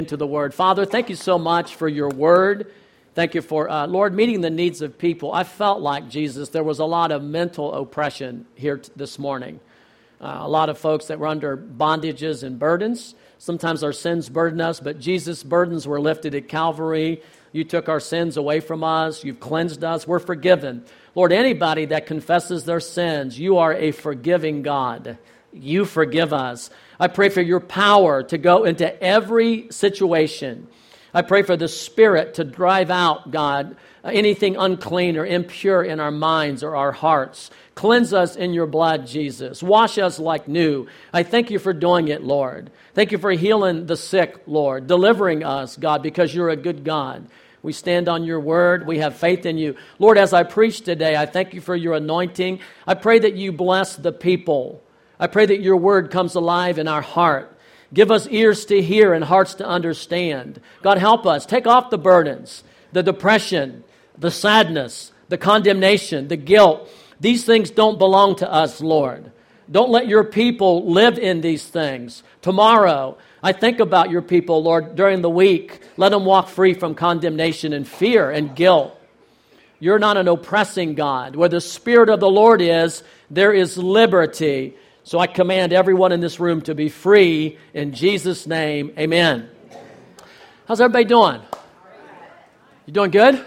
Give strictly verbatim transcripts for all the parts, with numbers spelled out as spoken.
Into the Word. Father, thank you so much for your Word. Thank you for, uh, Lord, meeting the needs of people. I felt like, Jesus, there was a lot of mental oppression here t- this morning. Uh, a lot of folks that were under bondages and burdens. Sometimes our sins burden us, but Jesus' burdens were lifted at Calvary. You took our sins away from us. You've cleansed us. We're forgiven. Lord, anybody that confesses their sins, you are a forgiving God. You forgive us. I pray for your power to go into every situation. I pray for the Spirit to drive out, God, anything unclean or impure in our minds or our hearts. Cleanse us in your blood, Jesus. Wash us like new. I thank you for doing it, Lord. Thank you for healing the sick, Lord. Delivering us, God, because you're a good God. We stand on your word. We have faith in you. Lord, as I preach today, I thank you for your anointing. I pray that you bless the people. I pray that your word comes alive in our heart. Give us ears to hear and hearts to understand. God, help us. Take off the burdens, the depression, the sadness, the condemnation, the guilt. These things don't belong to us, Lord. Don't let your people live in these things. Tomorrow, I think about your people, Lord, during the week. Let them walk free from condemnation and fear and guilt. You're not an oppressing God. Where the Spirit of the Lord is, there is liberty. So I command everyone in this room to be free in Jesus' name. Amen. How's everybody doing? You doing good?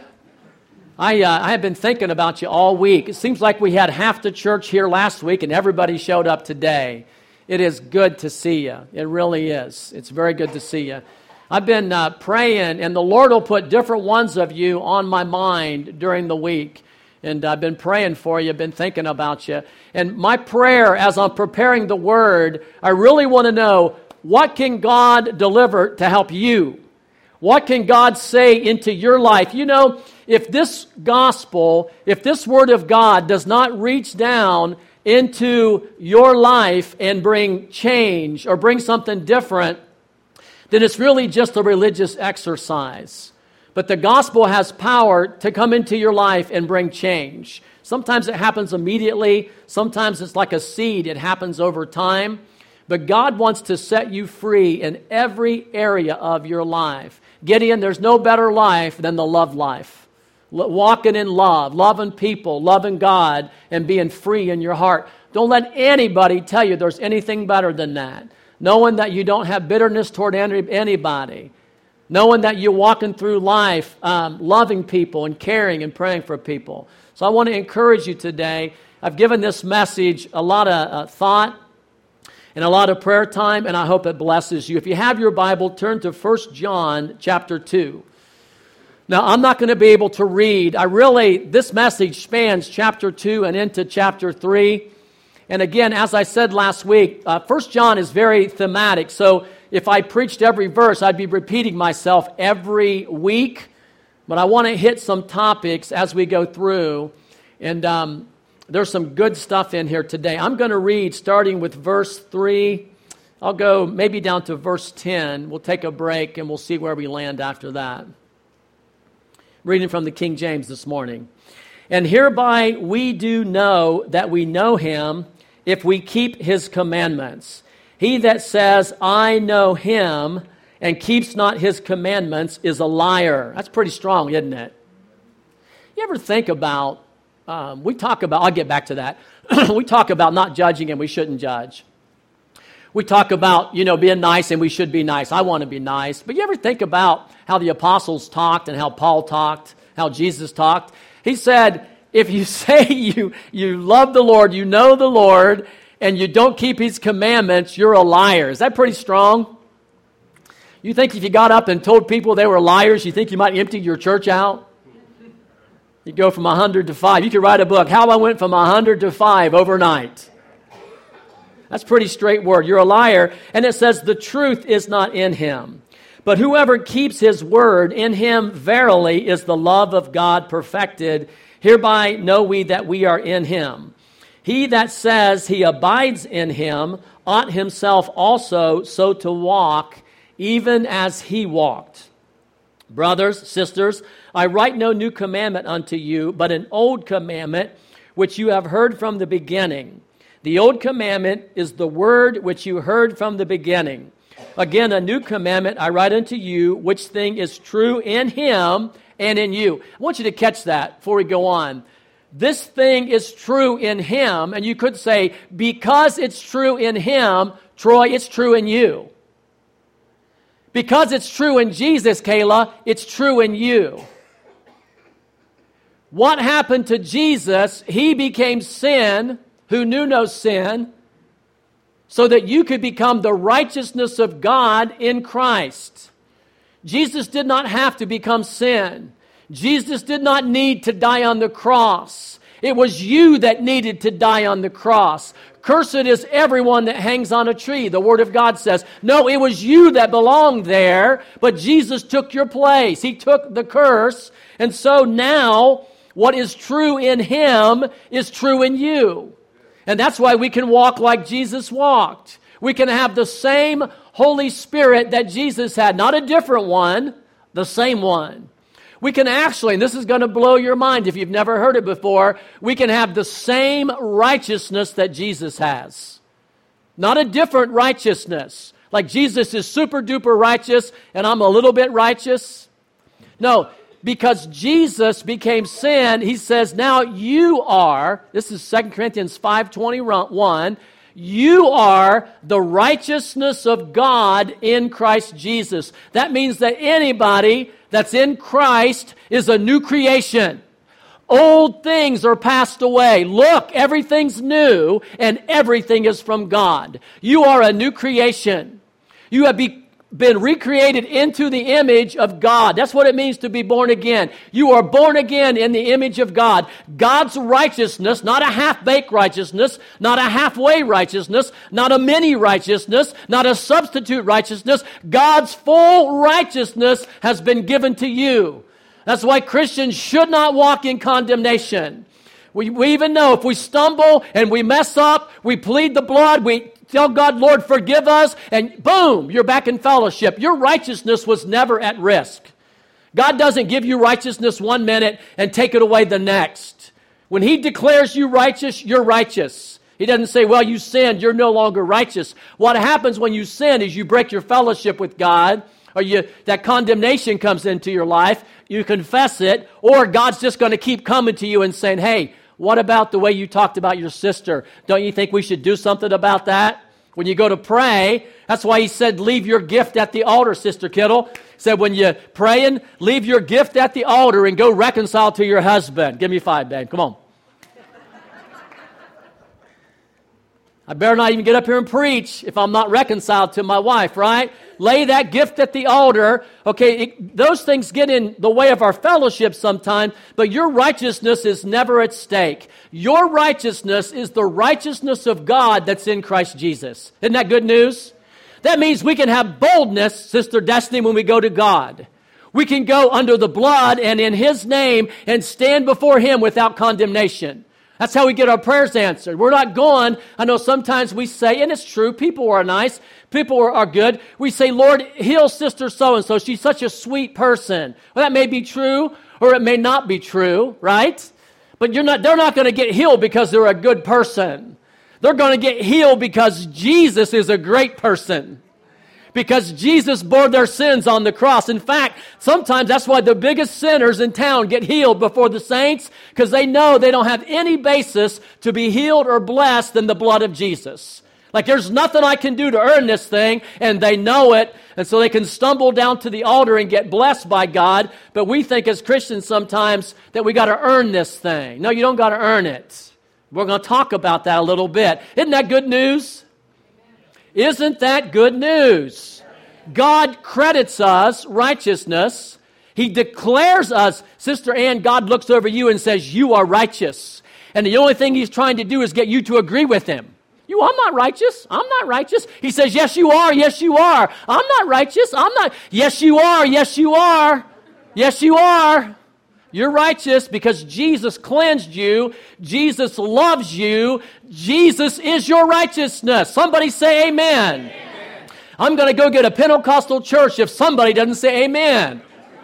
I uh, I have been thinking about you all week. It seems like we had half the church here last week and everybody showed up today. It is good to see you. It really is. It's very good to see you. I've been uh, praying, and the Lord will put different ones of you on my mind during the week. And I've been praying for you, been thinking about you. And my prayer as I'm preparing the word, I really want to know, what can God deliver to help you? What can God say into your life? You know, if this gospel, if this word of God does not reach down into your life and bring change or bring something different, then it's really just a religious exercise. But the gospel has power to come into your life and bring change. Sometimes it happens immediately. Sometimes it's like a seed. It happens over time. But God wants to set you free in every area of your life. Gideon, there's no better life than the love life. Walking in love, loving people, loving God, and being free in your heart. Don't let anybody tell you there's anything better than that. Knowing that you don't have bitterness toward any, anybody. Knowing that you're walking through life um, loving people and caring and praying for people. So I want to encourage you today. I've given this message a lot of uh, thought and a lot of prayer time, and I hope it blesses you. If you have your Bible, turn to First John chapter two. Now, I'm not going to be able to read. I really, this message spans chapter two and into chapter three. And again, as I said last week, uh, First John is very thematic. So if I preached every verse, I'd be repeating myself every week. But I want to hit some topics as we go through. And um, there's some good stuff in here today. I'm going to read starting with verse three. I'll go maybe down to verse ten. We'll take a break and we'll see where we land after that. Reading from the King James this morning. And hereby we do know that we know him if we keep his commandments. He that says, I know him, and keeps not his commandments is a liar. That's pretty strong, isn't it? You ever think about, um, we talk about, I'll get back to that. We talk about not judging and we shouldn't judge. We talk about, you know, being nice and we should be nice. I want to be nice. But you ever think about how the apostles talked and how Paul talked, how Jesus talked? He said, if you say you, you love the Lord, you know the Lord, and you don't keep his commandments, you're a liar. Is that pretty strong? You think if you got up and told people they were liars, you think you might empty your church out? You go from one hundred to five. You could write a book, How I Went from one hundred to five overnight. That's pretty straight word. You're a liar. And it says the truth is not in him. But whoever keeps his word, in him verily is the love of God perfected. Hereby know we that we are in him. He that says he abides in him ought himself also so to walk, even as he walked. Brothers, sisters, I write no new commandment unto you, but an old commandment which you have heard from the beginning. The old commandment is the word which you heard from the beginning. Again, a new commandment I write unto you, which thing is true in him and in you. I want you to catch that before we go on. This thing is true in him, and you could say, because it's true in him, Troy, it's true in you. Because it's true in Jesus, Kayla, it's true in you. What happened to Jesus? He became sin, who knew no sin, so that you could become the righteousness of God in Christ. Jesus did not have to become sin. Jesus did not need to die on the cross. It was you that needed to die on the cross. Cursed is everyone that hangs on a tree, the Word of God says. No, it was you that belonged there, but Jesus took your place. He took the curse, and so now what is true in him is true in you. And that's why we can walk like Jesus walked. We can have the same Holy Spirit that Jesus had, not a different one, the same one. We can actually, and this is going to blow your mind if you've never heard it before, we can have the same righteousness that Jesus has. Not a different righteousness. Like Jesus is super duper righteous and I'm a little bit righteous. No, because Jesus became sin, he says, now you are, this is Second Corinthians five twenty-one, you are the righteousness of God in Christ Jesus. That means that anybody that's in Christ is a new creation. Old things are passed away. Look, everything's new and everything is from God. You are a new creation. You have be, been recreated into the image of God. That's what it means to be born again. You are born again in the image of God. God's righteousness, not a half-baked righteousness, not a halfway righteousness, not a mini righteousness, not a substitute righteousness. God's full righteousness has been given to you. That's why Christians should not walk in condemnation. We, we even know if we stumble and we mess up, we plead the blood, we tell God, Lord, forgive us, and boom, you're back in fellowship. Your righteousness was never at risk. God doesn't give you righteousness one minute and take it away the next. When he declares you righteous, you're righteous. He doesn't say, well, you sinned, you're no longer righteous. What happens when you sin is you break your fellowship with God, or you, that condemnation comes into your life, you confess it, or God's just going to keep coming to you and saying, hey, what about the way you talked about your sister? Don't you think we should do something about that? When you go to pray, that's why he said, leave your gift at the altar, Sister Kittle. He said, when you're praying, leave your gift at the altar and go reconcile to your husband. Give me five, babe. Come on. I better not even get up here and preach if I'm not reconciled to my wife, right? Lay that gift at the altar. Okay, it, those things get in the way of our fellowship sometimes, but your righteousness is never at stake. Your righteousness is the righteousness of God that's in Christ Jesus. Isn't that good news? That means we can have boldness, Sister Destiny, when we go to God. We can go under the blood and in his name and stand before him without condemnation. That's how we get our prayers answered. We're not going, I know sometimes we say, and it's true, people are nice, people are, are good. We say, Lord, heal Sister so-and-so. She's such a sweet person. Well, that may be true, or it may not be true, right? But you're not. They're not going to get healed because they're a good person. They're going to get healed because Jesus is a great person. Because Jesus bore their sins on the cross. In fact, sometimes that's why the biggest sinners in town get healed before the saints, because they know they don't have any basis to be healed or blessed than the blood of Jesus. Like there's nothing I can do to earn this thing, and they know it, and so they can stumble down to the altar and get blessed by God. But we think as Christians sometimes that we got to earn this thing. No, you don't got to earn it. We're going to talk about that a little bit. Isn't that good news? Isn't that good news? God credits us righteousness. He declares us, Sister Ann, God looks over you and says, you are righteous. And the only thing he's trying to do is get you to agree with him. You, I'm not righteous. I'm not righteous. He says, yes, you are. Yes, you are. I'm not righteous. I'm not. Yes, you are. Yes, you are. Yes, you are. You're righteous because Jesus cleansed you. Jesus loves you. Jesus is your righteousness. Somebody say amen. Amen. I'm going to go get a Pentecostal church if somebody doesn't say amen.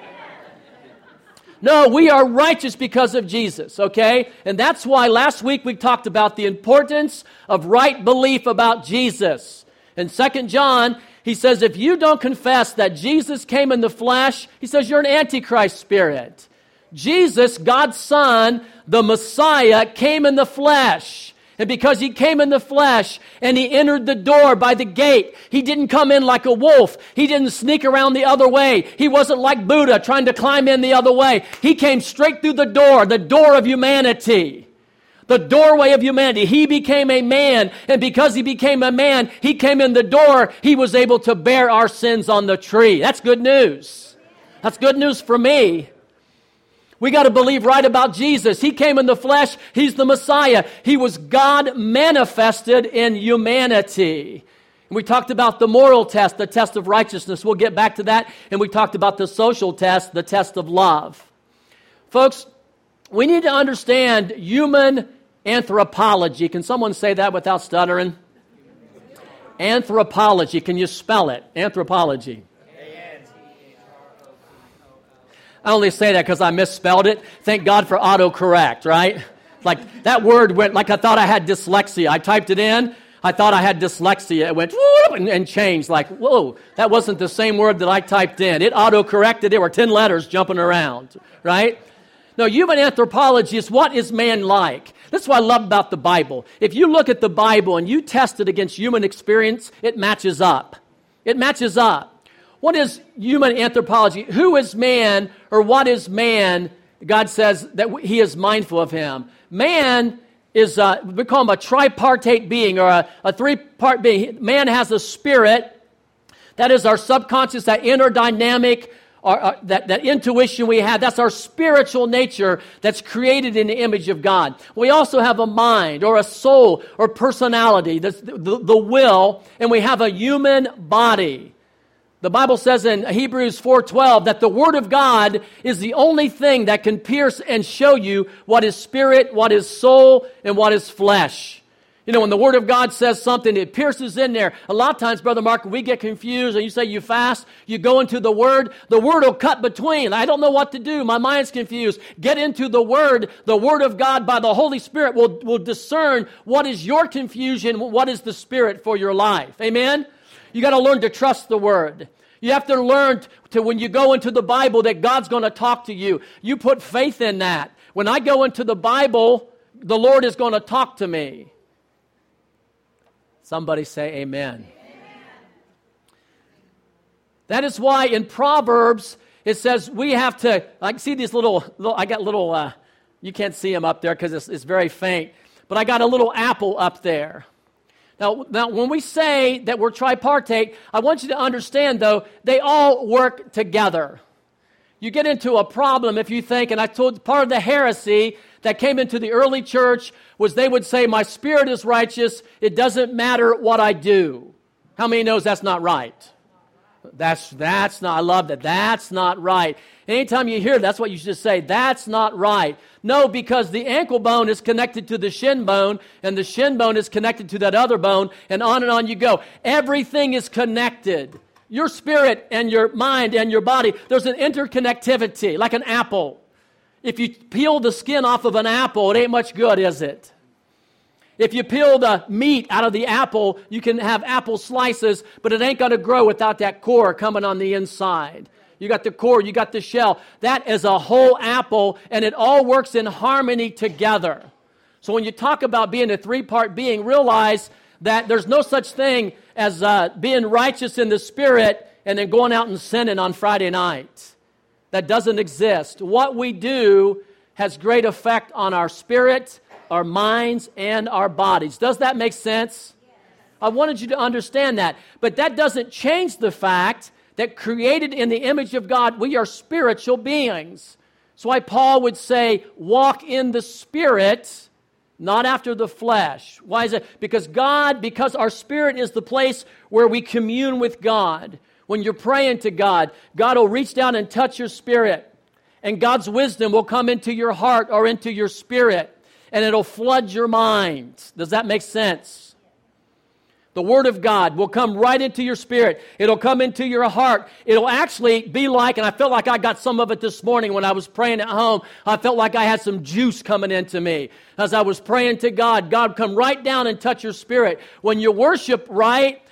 No, we are righteous because of Jesus, okay? And that's why last week we talked about the importance of right belief about Jesus. In Second John, He says, if you don't confess that Jesus came in the flesh, he says, you're an antichrist spirit. Jesus, God's Son, the Messiah, came in the flesh. And because he came in the flesh and he entered the door by the gate, he didn't come in like a wolf. He didn't sneak around the other way. He wasn't like Buddha trying to climb in the other way. He came straight through the door, the door of humanity. The doorway of humanity. He became a man, and because he became a man, he came in the door. He was able to bear our sins on the tree. That's good news. That's good news for me. We got to believe right about Jesus. He came in the flesh. He's the Messiah. He was God manifested in humanity. And we talked about the moral test, the test of righteousness. We'll get back to that. And we talked about the social test, the test of love. Folks, we need to understand human anthropology. Can someone say that without stuttering? Anthropology. Can you spell it? Anthropology. I only say that because I misspelled it. Thank God for autocorrect, right? Like that word went, like I thought I had dyslexia. I typed it in. I thought I had dyslexia. It went whoop, and, and changed. Like, whoa, that wasn't the same word that I typed in. It autocorrected. There were ten letters jumping around, right? No, human anthropology is what is man like. That's what I love about the Bible. If you look at the Bible and you test it against human experience, it matches up. It matches up. What is human anthropology? Who is man, or what is man? God says that he is mindful of him. Man is, uh, we call him a tripartite being, or a, a three-part being. Man has a spirit. That is our subconscious, that inner dynamic, or, uh, that, that intuition we have. That's our spiritual nature that's created in the image of God. We also have a mind, or a soul, or personality, the, the, the will, and we have a human body. The Bible says in Hebrews four twelve that the Word of God is the only thing that can pierce and show you what is spirit, what is soul, and what is flesh. You know, when the Word of God says something, it pierces in there. A lot of times, Brother Mark, we get confused, and you say you fast, you go into the Word, the Word will cut between. I don't know what to do. My mind's confused. Get into the Word. The Word of God by the Holy Spirit will, will discern what is your confusion, what is the Spirit for your life. Amen? You got to learn to trust the Word. You have to learn to, when you go into the Bible, that God's going to talk to you. You put faith in that. When I go into the Bible, the Lord is going to talk to me. Somebody say amen. Amen. That is why in Proverbs, it says we have to, I see these little, little I got little, uh, you can't see them up there because it's, it's very faint, but I got a little apple up there. Now, now, when we say that we're tripartite, I want you to understand, though, they all work together. You get into a problem if you think, and I told part of the heresy that came into the early church was they would say, my spirit is righteous, it doesn't matter what I do. How many knows that's not right? That's, that's not, I love that. That's not right. Anytime you hear, that's what you should say. That's not right. No, because the ankle bone is connected to the shin bone, and the shin bone is connected to that other bone, and on and on you go. Everything is connected. Your spirit and your mind and your body, there's an interconnectivity, like an apple. If you peel the skin off of an apple, it ain't much good, is it? If you peel the meat out of the apple, you can have apple slices, but it ain't going to grow without that core coming on the inside. You got the core, you got the shell. That is a whole apple, and it all works in harmony together. So when you talk about being a three-part being, realize that there's no such thing as uh, being righteous in the spirit and then going out and sinning on Friday night. That doesn't exist. What we do has great effect on our spirit, our minds, and our bodies. Does that make sense? Yes. I wanted you to understand that. But that doesn't change the fact that created in the image of God, we are spiritual beings. That's why Paul would say, walk in the Spirit, not after the flesh. Why is it? Because God, because our spirit is the place where we commune with God. When you're praying to God, God will reach down and touch your spirit. And God's wisdom will come into your heart or into your spirit. And it'll flood your mind. Does that make sense? The Word of God will come right into your spirit. It'll come into your heart. It'll actually be like, and I felt like I got some of it this morning when I was praying at home. I felt like I had some juice coming into me. As I was praying to God, God would come right down and touch your spirit. When you worship right,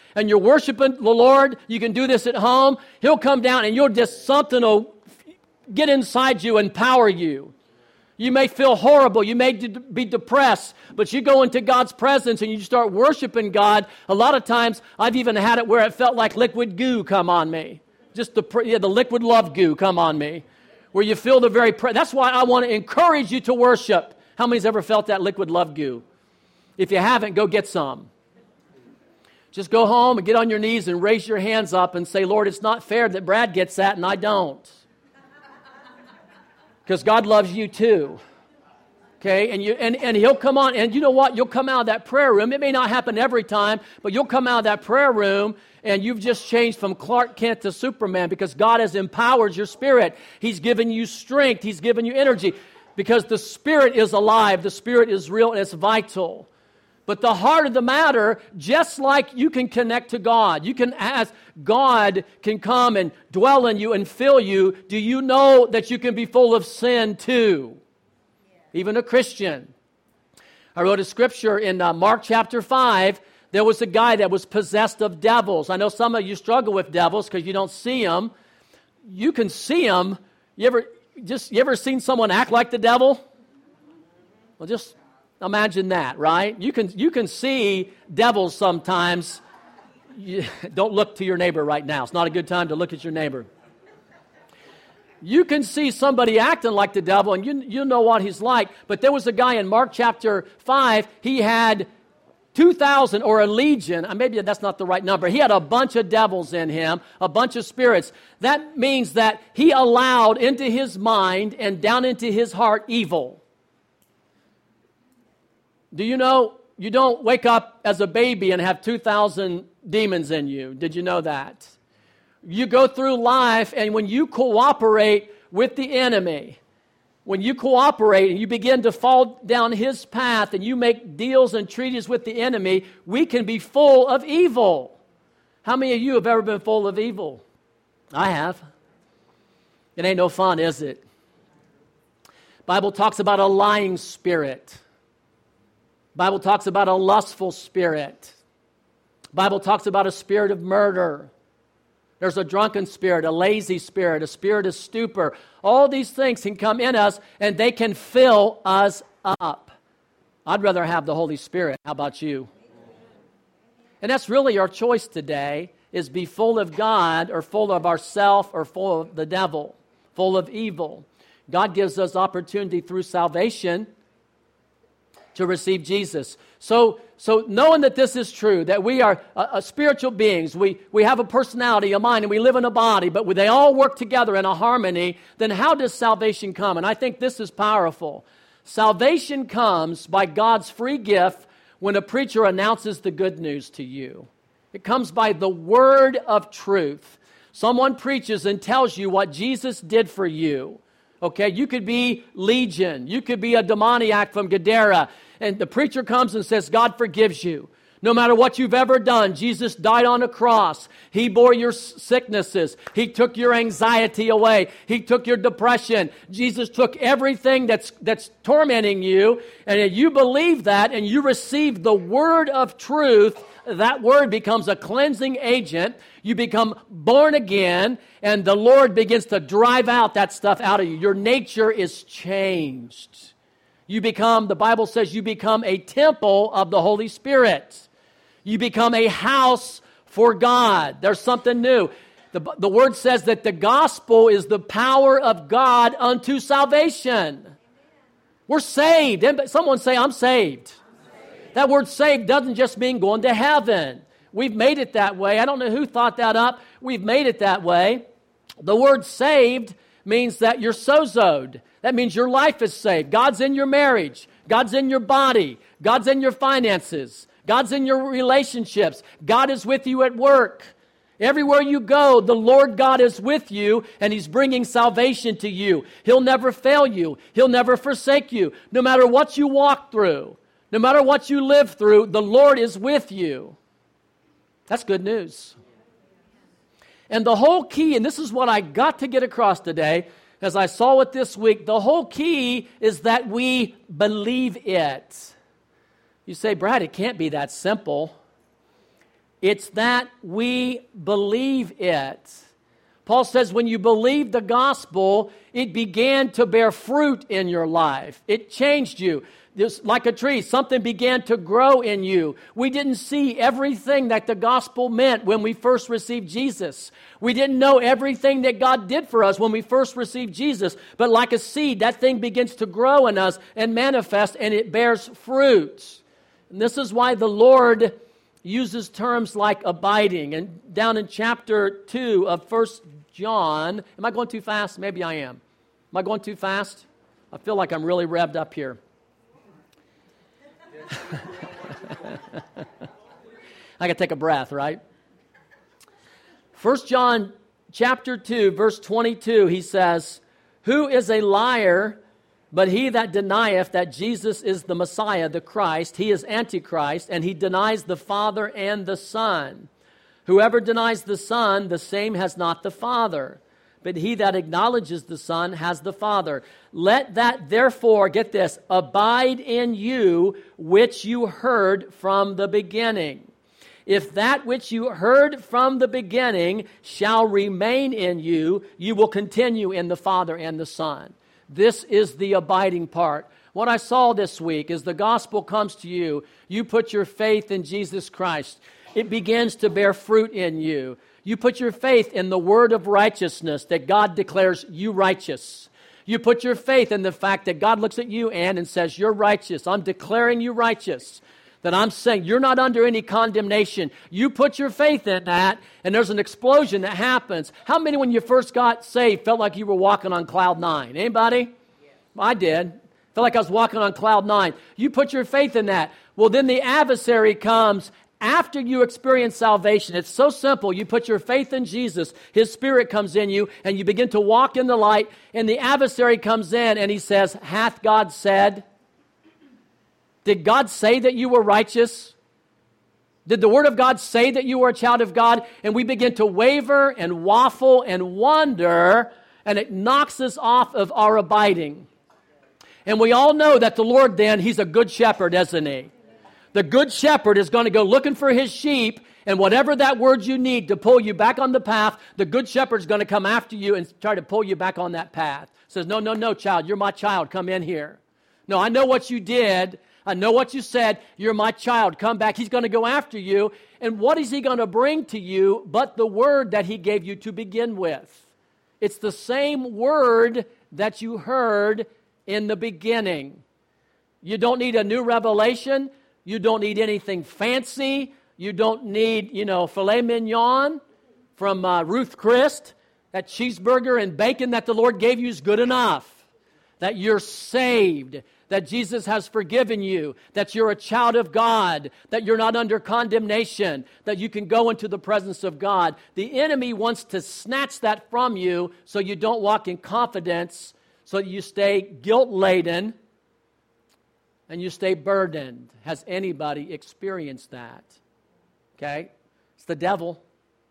and you're worshiping the Lord, you can do this at home, He'll come down and you'll just, something will get inside you and power you. You may feel horrible, you may de- be depressed, but you go into God's presence and you start worshiping God. A lot of times, I've even had it where it felt like liquid goo come on me. Just the, yeah, the liquid love goo come on me. Where you feel the very, pre- that's why I want to encourage you to worship. How many's ever felt that liquid love goo? If you haven't, go get some. Just go home and get on your knees and raise your hands up and say, Lord, it's not fair that Brad gets that and I don't. Because God loves you too. Okay, and you and, and He'll come on, and you know what? You'll come out of that prayer room. It may not happen every time, but you'll come out of that prayer room and you've just changed from Clark Kent to Superman because God has empowered your spirit. He's given you strength. He's given you energy because the Spirit is alive. The Spirit is real and it's vital. But the heart of the matter, just like you can connect to God, you can ask, God can come and dwell in you and fill you. Do you know that you can be full of sin too? Yeah. Even a Christian. I wrote a scripture in uh, Mark chapter five. There was a guy that was possessed of devils. I know some of you struggle with devils because you don't see them. You can see them. You ever just you ever seen someone act like the devil? Well, just imagine that, right? You can you can see devils sometimes. You, don't look to your neighbor right now. It's not a good time to look at your neighbor. You can see somebody acting like the devil, and you you know what he's like. But there was a guy in Mark chapter five. He had two thousand or a legion. Maybe that's not the right number. He had a bunch of devils in him, a bunch of spirits. That means that he allowed into his mind and down into his heart evil. Do you know you don't wake up as a baby and have two thousand demons in you? Did you know that? You go through life, and when you cooperate with the enemy, when you cooperate and you begin to fall down his path and you make deals and treaties with the enemy, we can be full of evil. How many of you have ever been full of evil? I have. It ain't no fun, is it? Bible talks about a lying spirit. Bible talks about a lustful spirit. Bible talks about a spirit of murder. There's a drunken spirit, a lazy spirit, a spirit of stupor. All these things can come in us, and they can fill us up. I'd rather have the Holy Spirit. How about you? And that's really our choice today, is be full of God or full of ourself or full of the devil, full of evil. God gives us opportunity through salvation to receive Jesus. So, so knowing that this is true, that we are uh, uh, spiritual beings, we, we have a personality, a mind, and we live in a body, but they all work together in a harmony, then how does salvation come? And I think this is powerful. Salvation comes by God's free gift when a preacher announces the good news to you. It comes by the word of truth. Someone preaches and tells you what Jesus did for you. Okay, you could be Legion. You could be a demoniac from Gadara. And the preacher comes and says, God forgives you. No matter what you've ever done, Jesus died on a cross. He bore your sicknesses. He took your anxiety away. He took your depression. Jesus took everything that's that's tormenting you. And if you believe that and you receive the word of truth, that word becomes a cleansing agent. You become born again, and the Lord begins to drive out that stuff out of you. Your nature is changed. You become, the Bible says, you become a temple of the Holy Spirit. You become a house for God. There's something new. The, the Word says that the gospel is the power of God unto salvation. We're saved. Someone say, I'm saved. That word saved doesn't just mean going to heaven. We've made it that way. I don't know who thought that up. We've made it that way. The word saved means that you're sozoed. That means your life is saved. God's in your marriage. God's in your body. God's in your finances. God's in your relationships. God is with you at work. Everywhere you go, the Lord God is with you, and He's bringing salvation to you. He'll never fail you. He'll never forsake you. No matter what you walk through, no matter what you live through, the Lord is with you. That's good news. And the whole key, and this is what I got to get across today, as I saw it this week, the whole key is that we believe it. You say, Brad, it can't be that simple. It's that we believe it. Paul says when you believe the gospel, it began to bear fruit in your life. It changed you. Just like a tree, something began to grow in you. We didn't see everything that the gospel meant when we first received Jesus. We didn't know everything that God did for us when we first received Jesus. But like a seed, that thing begins to grow in us and manifest, and it bears fruit. And this is why the Lord uses terms like abiding. And down in chapter two of First John, am I going too fast? Maybe I am. Am I going too fast? I feel like I'm really revved up here. I got to take a breath, right? First John chapter two, verse twenty-two, he says, "Who is a liar but he that denieth that Jesus is the Messiah, the Christ? He is Antichrist, and he denies the Father and the Son. Whoever denies the Son, the same has not the Father. But he that acknowledges the Son has the Father. Let that therefore," get this, "abide in you which you heard from the beginning. If that which you heard from the beginning shall remain in you, you will continue in the Father and the Son." This is the abiding part. What I saw this week is the gospel comes to you. You put your faith in Jesus Christ. It begins to bear fruit in you. You put your faith in the word of righteousness that God declares you righteous. You put your faith in the fact that God looks at you, Ann, and says, "You're righteous. I'm declaring you righteous." That I'm saying you're not under any condemnation. You put your faith in that, and there's an explosion that happens. How many, when you first got saved, felt like you were walking on cloud nine? Anybody? Yeah. I did. Felt like I was walking on cloud nine. You put your faith in that. Well, then the adversary comes after you experience salvation. It's so simple. You put your faith in Jesus. His Spirit comes in you, and you begin to walk in the light, and the adversary comes in, and he says, "Hath God said?" Did God say that you were righteous? Did the Word of God say that you were a child of God? And we begin to waver and waffle and wonder, and it knocks us off of our abiding. And we all know that the Lord then, He's a good shepherd, isn't He? The good shepherd is going to go looking for his sheep, and whatever that word you need to pull you back on the path, the good shepherd's going to come after you and try to pull you back on that path. Says, "No, no, no, child, you're my child. Come in here. No, I know what you did. I know what you said. You're my child. Come back." He's going to go after you. And what is he going to bring to you but the word that he gave you to begin with? It's the same word that you heard in the beginning. You don't need a new revelation. You don't need anything fancy. You don't need, you know, filet mignon from uh, Ruth Chris. That cheeseburger and bacon that the Lord gave you is good enough. That you're saved. That Jesus has forgiven you, that you're a child of God, that you're not under condemnation, that you can go into the presence of God. The enemy wants to snatch that from you so you don't walk in confidence, so you stay guilt-laden and you stay burdened. Has anybody experienced that? Okay? It's the devil.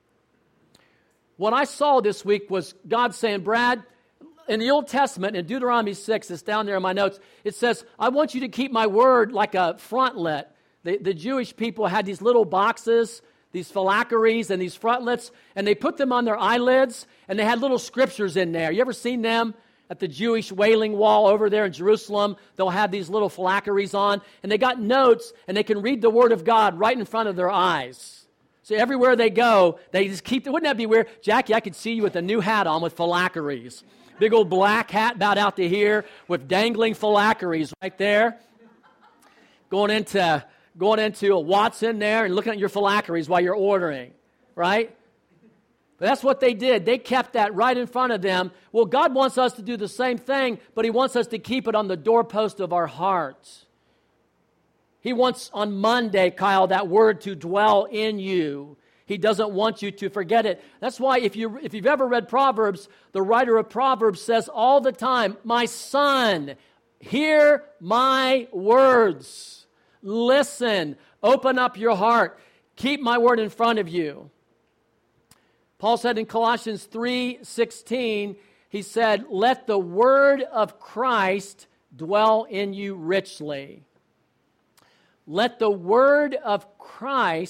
What I saw this week was God saying, "Brad, in the Old Testament, in Deuteronomy six, it's down there in my notes, it says, I want you to keep my word like a frontlet." The, the Jewish people had these little boxes, these phylacteries and these frontlets, and they put them on their eyelids, and they had little scriptures in there. You ever seen them at the Jewish Wailing Wall over there in Jerusalem? They'll have these little phylacteries on, and they got notes, and they can read the Word of God right in front of their eyes. So everywhere they go, they just keep, wouldn't that be weird? Jackie, I could see you with a new hat on with phylacteries. Big old black hat about out to here with dangling phylacteries right there. Going into going into a Watson there and looking at your phylacteries while you're ordering, right? But that's what they did. They kept that right in front of them. Well, God wants us to do the same thing, but He wants us to keep it on the doorpost of our hearts. He wants on Monday, Kyle, that word to dwell in you. He doesn't want you to forget it. That's why if, you, if you've ever read Proverbs, the writer of Proverbs says all the time, "My son, hear my words. Listen, open up your heart. Keep my word in front of you." Paul said in Colossians three sixteen, he said, "Let the word of Christ dwell in you richly." Let the word of Christ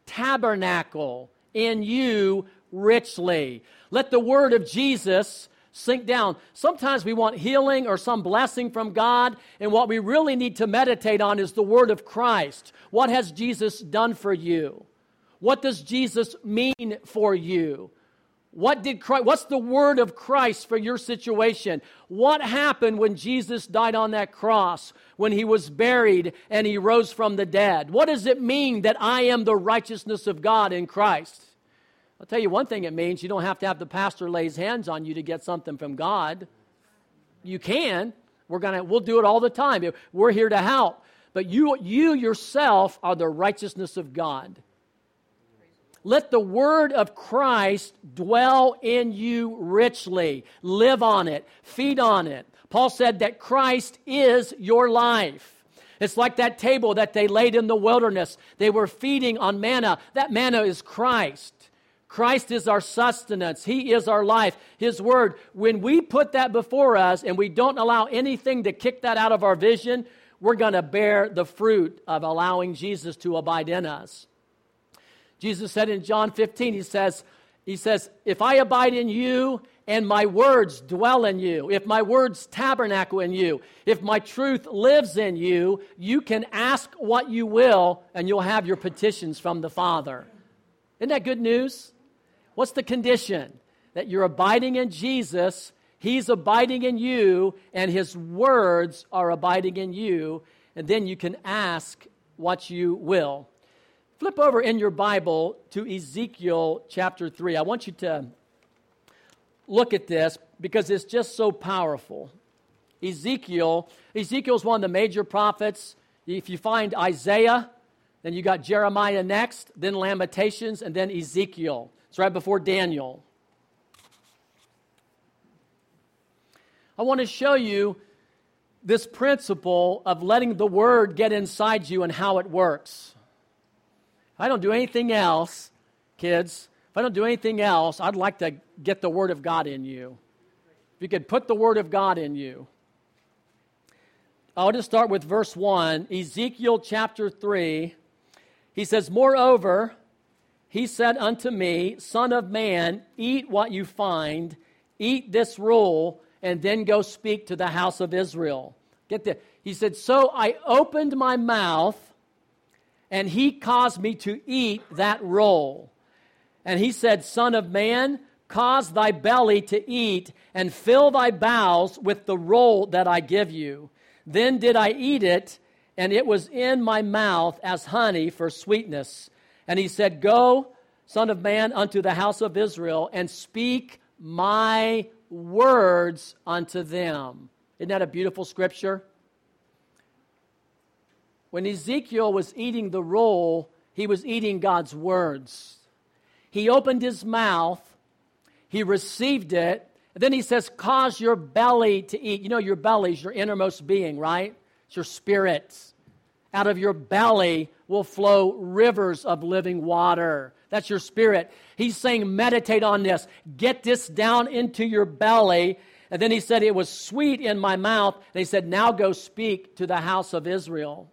tabernacle in you richly. Let the word of Jesus sink down. Sometimes we want healing or some blessing from God, and what we really need to meditate on is the word of Christ. What has Jesus done for you? What does Jesus mean for you? What did Christ, what's the word of Christ for your situation? What happened when Jesus died on that cross, when he was buried and he rose from the dead? What does it mean that I am the righteousness of God in Christ? I'll tell you one thing it means. You don't have to have the pastor lay his hands on you to get something from God. You can. We're gonna, we'll do it all the time. We're here to help. But you, you yourself are the righteousness of God. Let the word of Christ dwell in you richly. Live on it. Feed on it. Paul said that Christ is your life. It's like that table that they laid in the wilderness. They were feeding on manna. That manna is Christ. Christ is our sustenance. He is our life. His word. When we put that before us and we don't allow anything to kick that out of our vision, we're going to bear the fruit of allowing Jesus to abide in us. Jesus said in John fifteen, he says, he says, if I abide in you and my words dwell in you, if my words tabernacle in you, if my truth lives in you, you can ask what you will and you'll have your petitions from the Father. Isn't that good news? What's the condition? That you're abiding in Jesus, he's abiding in you, and his words are abiding in you, and then you can ask what you will. Flip over in your Bible to Ezekiel chapter three. I want you to look at this because it's just so powerful. Ezekiel, Ezekiel's one of the major prophets. If you find Isaiah, then you got Jeremiah next, then Lamentations, and then Ezekiel. It's right before Daniel. I want to show you this principle of letting the word get inside you and how it works. If I don't do anything else, kids, if I don't do anything else, I'd like to get the word of God in you. If you could put the word of God in you. I'll just start with verse one, Ezekiel chapter three. He says, moreover, he said unto me, Son of man, eat what you find, eat this roll, and then go speak to the house of Israel. Get this. He said, so I opened my mouth, and he caused me to eat that roll. And he said, Son of man, cause thy belly to eat, and fill thy bowels with the roll that I give you. Then did I eat it, and it was in my mouth as honey for sweetness. And he said, Go, Son of man, unto the house of Israel, and speak my words unto them. Isn't that a beautiful scripture? When Ezekiel was eating the roll, he was eating God's words. He opened his mouth, he received it, and then he says, cause your belly to eat. You know, your belly is your innermost being, right? It's your spirit. Out of your belly will flow rivers of living water. That's your spirit. He's saying, meditate on this. Get this down into your belly. And then he said, it was sweet in my mouth. And he said, now go speak to the house of Israel.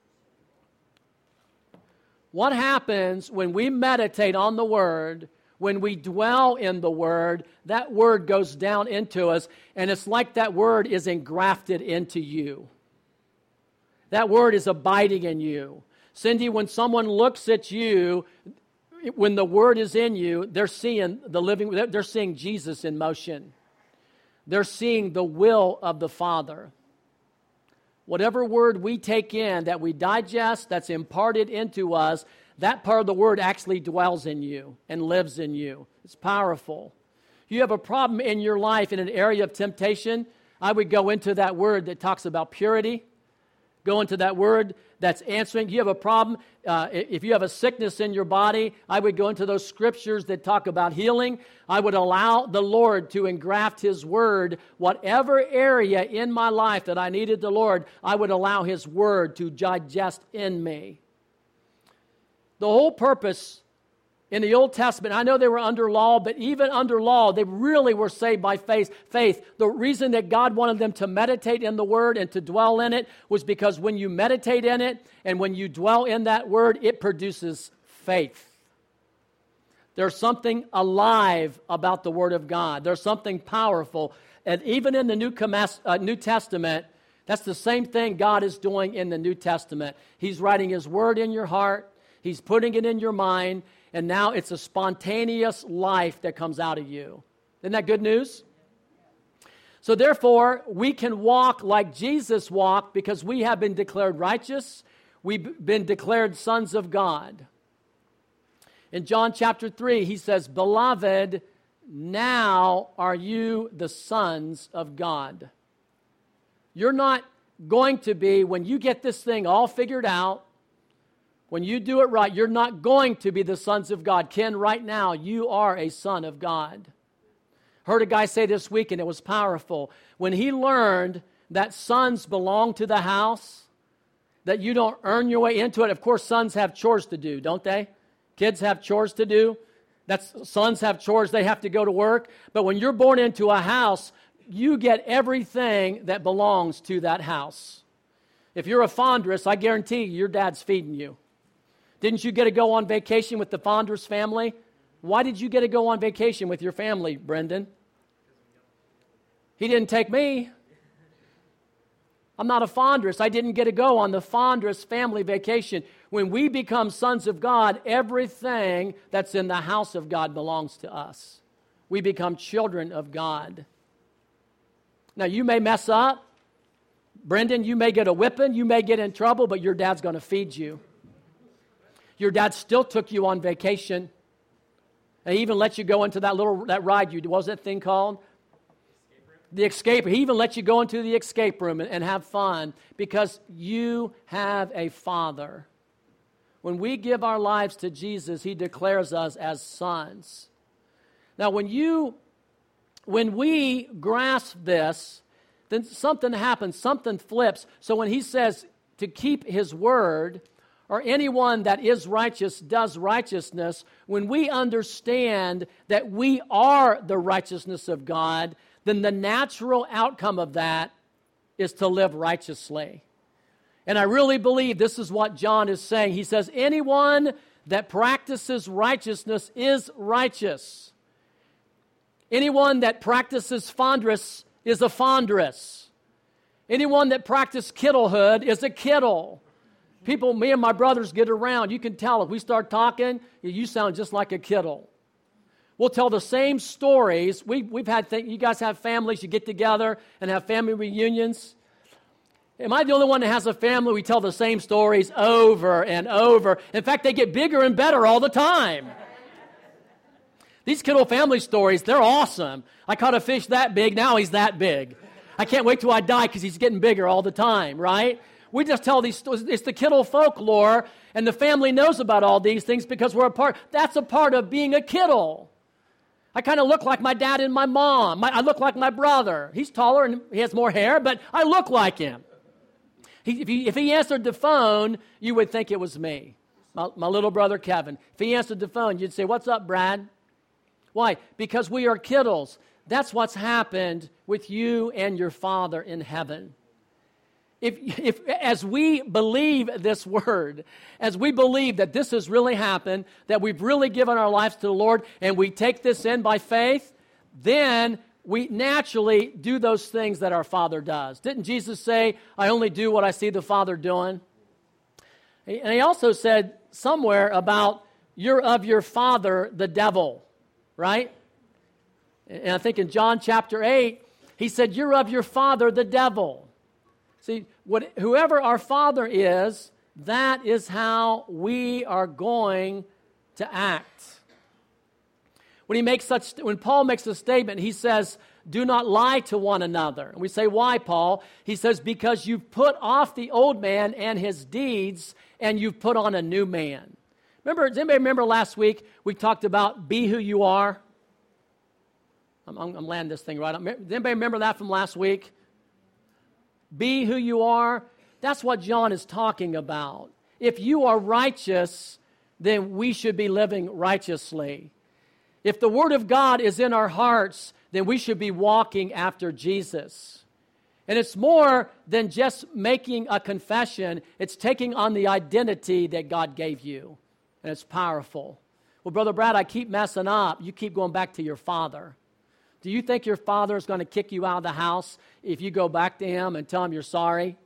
What happens when we meditate on the Word, when we dwell in the Word, that Word goes down into us, and it's like that Word is engrafted into you. That Word is abiding in you. Cindy, when someone looks at you, when the Word is in you, they're seeing the living, they're seeing Jesus in motion. They're seeing the will of the Father. Whatever word we take in, that we digest, that's imparted into us, that part of the word actually dwells in you and lives in you. It's powerful. You have a problem in your life in an area of temptation, I would go into that word that talks about purity. Go into that word that's answering. You have a problem. Uh, if you have a sickness in your body, I would go into those scriptures that talk about healing. I would allow the Lord to engraft His word. Whatever area in my life that I needed the Lord, I would allow His word to digest in me. The whole purpose in the Old Testament, I know they were under law, but even under law, they really were saved by faith. Faith. The reason that God wanted them to meditate in the Word and to dwell in it was because when you meditate in it and when you dwell in that Word, it produces faith. There's something alive about the Word of God. There's something powerful. And even in the New, uh, New Testament, that's the same thing God is doing in the New Testament. He's writing His Word in your heart. He's putting it in your mind. And now it's a spontaneous life that comes out of you. Isn't that good news? So therefore, we can walk like Jesus walked because we have been declared righteous. We've been declared sons of God. In John chapter three, he says, "Beloved, now are you the sons of God." You're not going to be, when you get this thing all figured out, when you do it right, you're not going to be the sons of God. Ken, right now, you are a son of God. Heard a guy say this week, and it was powerful. When he learned that sons belong to the house, that you don't earn your way into it. Of course, sons have chores to do, don't they? Kids have chores to do. That's, sons have chores, they have to go to work. But when you're born into a house, you get everything that belongs to that house. If you're a Fondress, I guarantee you, your dad's feeding you. Didn't you get to go on vacation with the Fondress family? Why did you get to go on vacation with your family, Brendan? He didn't take me. I'm not a Fondress. I didn't get to go on the Fondress family vacation. When we become sons of God, everything that's in the house of God belongs to us. We become children of God. Now, you may mess up. Brendan, you may get a whipping. You may get in trouble, but your dad's going to feed you. Your dad still took you on vacation. And he even let you go into that little that ride you, what was that thing called? The escape room. He even let you go into the escape room and, and have fun because you have a father. When we give our lives to Jesus, He declares us as sons. Now, when you, when we grasp this, then something happens, something flips. So when He says to keep His word, or anyone that is righteous does righteousness, when we understand that we are the righteousness of God, then the natural outcome of that is to live righteously. And I really believe this is what John is saying. He says, anyone that practices righteousness is righteous. Anyone that practices Fondress is a Fondress. Anyone that practices kittlehood is a kittle. People, me and my brothers get around. You can tell if we start talking, you sound just like a kittle. We'll tell the same stories. We, we've had, th- you guys have families, you get together and have family reunions. Am I the only one that has a family? We tell the same stories over and over. In fact, they get bigger and better all the time. These Kittle family stories, they're awesome. I caught a fish that big, now he's that big. I can't wait till I die because he's getting bigger all the time, right? We just tell these stories. It's the Kittle folklore, and the family knows about all these things because we're a part. That's a part of being a Kittle. I kind of look like my dad and my mom. My, I look like my brother. He's taller and he has more hair, but I look like him. He, if, he, if he answered the phone, you would think it was me, my, my little brother Kevin. If he answered the phone, you'd say, "What's up, Brad?" Why? Because we are Kittles. That's what's happened with you and your Father in heaven. If, if, as we believe this word, as we believe that this has really happened, that we've really given our lives to the Lord, and we take this in by faith, then we naturally do those things that our Father does. Didn't Jesus say, "I only do what I see the Father doing"? And He also said somewhere about, "You're of your father, the devil," right? And I think in John chapter eight, He said, "You're of your father, the devil." See, what, whoever our Father is, that is how we are going to act. When he makes such, when Paul makes a statement, he says, "Do not lie to one another." And we say, "Why, Paul?" He says, "Because you've put off the old man and his deeds, and you've put on a new man." Remember, does anybody remember last week we talked about be who you are? I'm, I'm, I'm landing this thing right. Does anybody remember that from last week? Be who you are. That's what John is talking about. If you are righteous, then we should be living righteously. If the Word of God is in our hearts, then we should be walking after Jesus. And it's more than just making a confession. It's taking on the identity that God gave you. and it's powerful. Well, Brother Brad, I keep messing up. You keep going back to your father. Do you think your father is going to kick you out of the house if you go back to him and tell him you're sorry?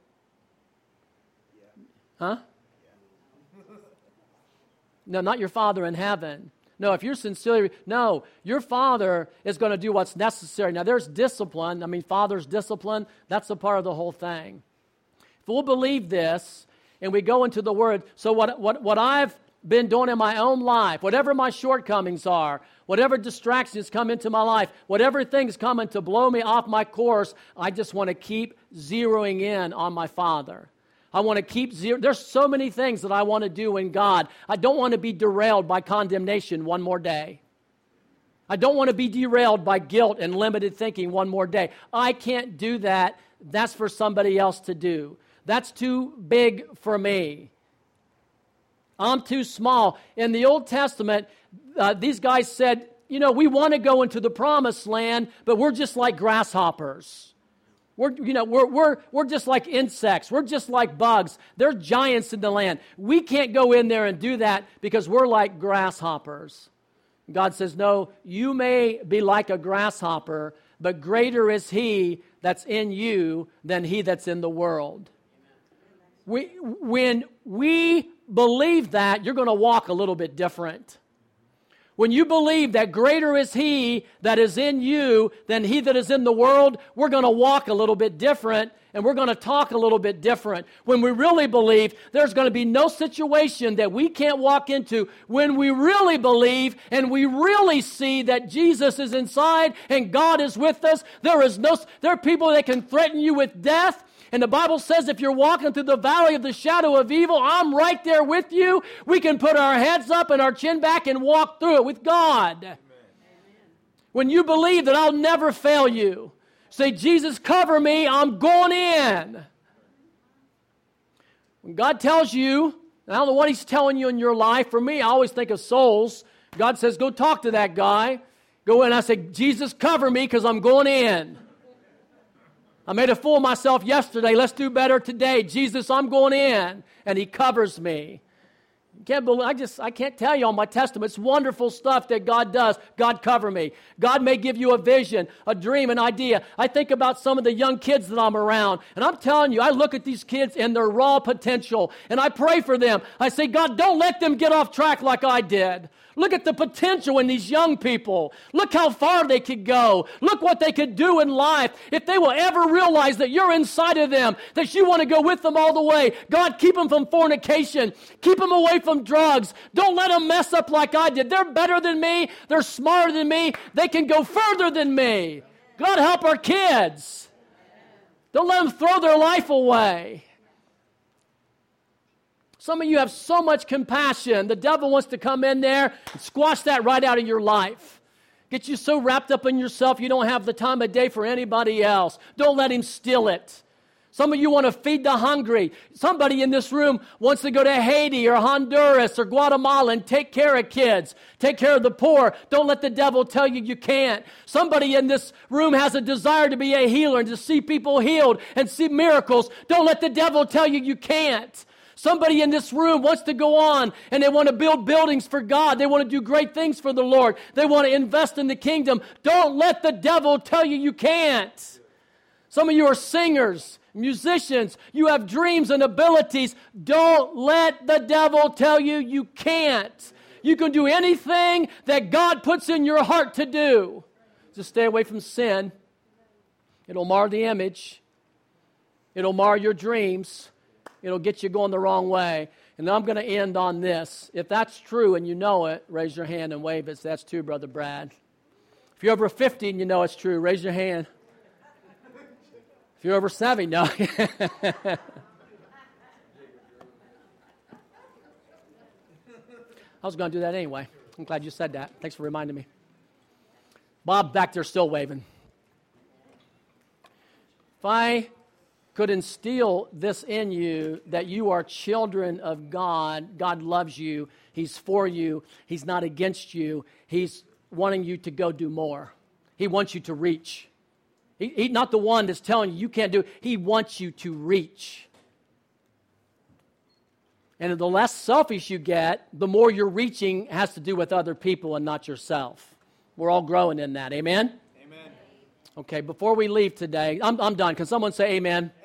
Yeah. Huh? Yeah. No, not your Father in heaven. No, if you're sincerely, no, your Father is going to do what's necessary. Now, there's discipline. I mean, Father's discipline, that's a part of the whole thing. If we'll believe this and we go into the Word, so what, what, what I've been doing in my own life, whatever my shortcomings are, whatever distractions come into my life, whatever things coming to blow me off my course, I just want to keep zeroing in on my Father. I want to keep zero. There's so many things that I want to do in God. I don't want to be derailed by condemnation one more day. I don't want to be derailed by guilt and limited thinking one more day. I can't do that. That's for somebody else to do. That's too big for me. I'm too small. In the Old Testament, uh, these guys said, you know, we want to go into the promised land, but we're just like grasshoppers. We're, you know, we're, we're, we're just like insects. We're just like bugs. They're giants in the land. We can't go in there and do that because we're like grasshoppers. God says, no, you may be like a grasshopper, but greater is He that's in you than he that's in the world. We, when we believe that, you're going to walk a little bit different. When you believe that greater is He that is in you than he that is in the world, we're going to walk a little bit different and we're going to talk a little bit different. When we really believe, there's going to be no situation that we can't walk into. When we really believe and we really see that Jesus is inside and God is with us, there is no, there are people that can threaten you with death. And the Bible says if you're walking through the valley of the shadow of evil, I'm right there with you. We can put our heads up and our chin back and walk through it with God. Amen. When you believe that I'll never fail you, say, Jesus, cover me, I'm going in. When God tells you, I don't know what He's telling you in your life. For me, I always think of souls. God says, go talk to that guy. Go in. I say, Jesus, cover me because I'm going in. I made a fool of myself yesterday. Let's do better today. Jesus, I'm going in. And He covers me. You can't believe, I just, I can't tell you all my testimony. It's wonderful stuff that God does. God cover me. God may give you a vision, a dream, an idea. I think about some of the young kids that I'm around. And I'm telling you, I look at these kids and their raw potential. And I pray for them. I say, God, don't let them get off track like I did. Look at the potential in these young people. Look how far they could go. Look what they could do in life. If they will ever realize that you're inside of them, that you want to go with them all the way. God, keep them from fornication. Keep them away from drugs. Don't let them mess up like I did. They're better than me. They're smarter than me. They can go further than me. God, help our kids. Don't let them throw their life away. Some of you have so much compassion. The devil wants to come in there and squash that right out of your life. Get you so wrapped up in yourself you don't have the time of day for anybody else. Don't let him steal it. Some of you want to feed the hungry. Somebody in this room wants to go to Haiti or Honduras or Guatemala and take care of kids. Take care of the poor. Don't let the devil tell you you can't. Somebody in this room has a desire to be a healer and to see people healed and see miracles. Don't let the devil tell you you can't. Somebody in this room wants to go on and they want to build buildings for God. They want to do great things for the Lord. They want to invest in the kingdom. Don't let the devil tell you you can't. Some of you are singers, musicians. You have dreams and abilities. Don't let the devil tell you you can't. You can do anything that God puts in your heart to do. Just stay away from sin. It'll mar the image. It'll mar your dreams. It'll get you going the wrong way. And I'm going to end on this. If that's true and you know it, raise your hand and wave it. So that's true, Brother Brad. If you're over fifty and you know it's true, raise your hand. If you're over seventy, no. I was going to do that anyway. I'm glad you said that. Thanks for reminding me. Bob back there still waving. If I could instill this in you, that you are children of God. God loves you. He's for you. He's not against you. He's wanting you to go do more. He wants you to reach. He, he's not the one that's telling you you can't do it. He wants you to reach. And the less selfish you get, the more your reaching has to do with other people and not yourself. We're all growing in that. Amen? Amen. Okay, before we leave today, I'm, I'm done. Can someone say amen?